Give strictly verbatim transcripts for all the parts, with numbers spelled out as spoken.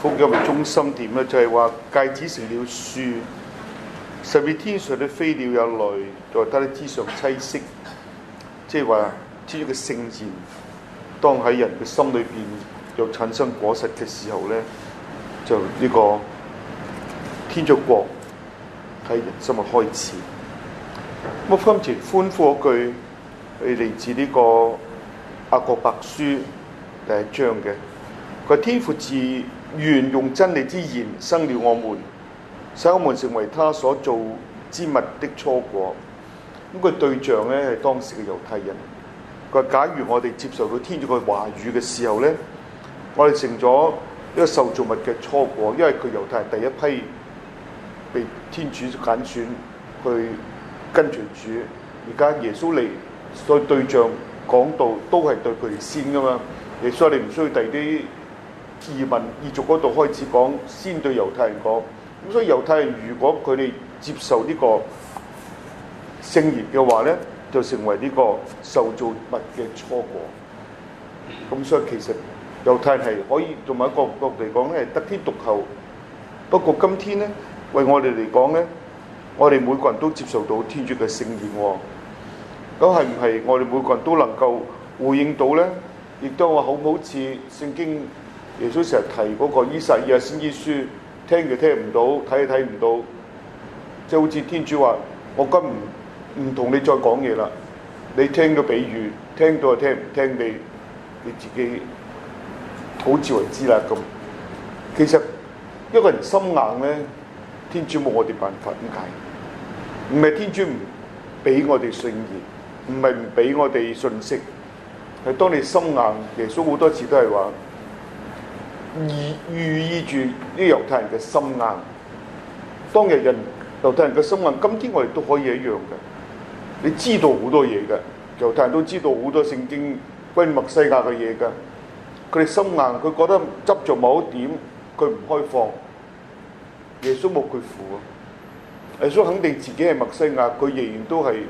福音嘅中心點咧，就係話芥子成了樹，十二天上的飛鳥也來在它的枝上棲息，即係話天主嘅聖言，當喺人嘅心裏邊又產生果實嘅時候咧，就呢個天主國喺人心嘅開始。咁今次歡呼嗰句係嚟自呢個雅各伯書第一章嘅，佢天父自願用真理之言生了我們，使我們成為他所造之物的初果。咁、那個對象咧係當時嘅猶太人。佢話：假如我哋接受到天主嘅話語嘅時候咧，我哋成咗一個受造物嘅初果，因為佢猶太人第一批被天主揀選去跟隨主。而家耶穌嚟，所以對象講道都係對佢哋先噶嘛。耶穌你唔需要第啲移民異族嗰度開始講，先對猶太人講。咁所以猶太人如果佢哋接受呢個聖言嘅話咧，就成為呢個受造物嘅初果。咁所以其實猶太人係可以從某一個角度嚟講咧，係得天獨厚。不過今天咧，為我哋嚟講咧，我哋每個人都接受到天主嘅聖言喎。咁係唔係我哋每個人都能夠回應到咧？亦都話好唔好似聖經耶穌成日提嗰個依撒意亞先知書，聽就聽唔到，睇就睇唔到，即係好似天主話：我今唔唔同你再講嘢啦，你聽咗比喻，聽到就聽，唔聽你你自己好自為之啦。咁其實一個人心硬咧，天主冇我哋辦法。點解？唔係天主唔俾我哋信言，唔係唔俾我哋信息。係當你心硬，耶穌好多次都係話寓寓意住啲猶太人嘅心硬。當日人猶太人嘅心硬，今天我哋都可以一樣嘅。你知道好多嘢嘅，猶太人都知道好多聖經關於默西亞嘅嘢嘅。佢哋心硬，佢覺得執着某一點，佢唔開放。耶穌冇佢符啊！耶穌肯定自己係默西亞，佢仍然都係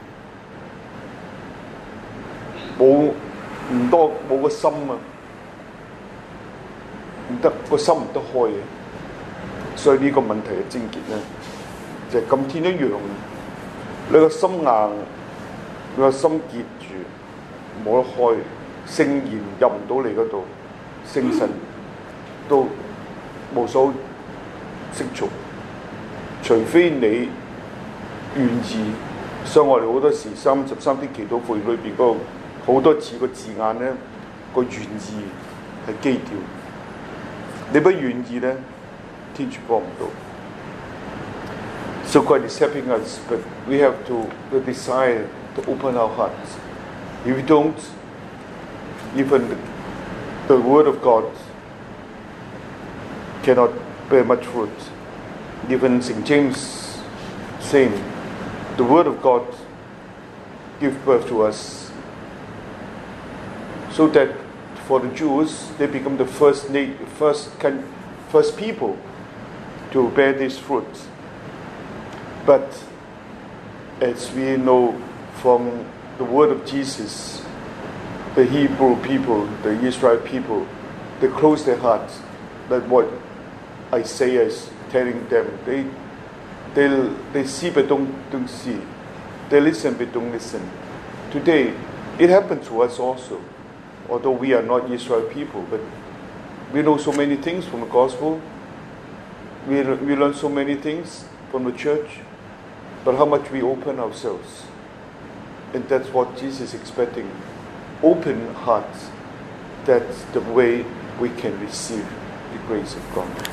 冇唔多冇個心啊，唔得個心唔得開嘅。所以呢個問題嘅症結咧，就係今天一樣。你個心硬，你個心結住，冇得開，聖言入唔到你嗰度，聖神都無所適從。除非你願意，所以我哋好多時三十三天祈禱會裏邊嗰個好多次個字眼咧，個願意係基調。你不願意咧，天主幫唔到。So God is helping us, but we have to the desire to open our hearts. If we don't, even the, the word of God cannot bear much fruit. Even Saint James saying, the word of God gives birth to us, so that for the Jews they become the first na- first first people to bear this fruit. But as we know from the word of Jesus, the Hebrew people, the Israel people, they close their hearts. That what Isaiah is telling them. They they they see but don't don't see. They listen but don't listen. Today, it happened to us also. Although we are not Israel people, but we know so many things from the gospel. We we learn so many things from the church. But how much we open ourselves. And that's what Jesus is expecting. Open hearts. That's the way we can receive the grace of God.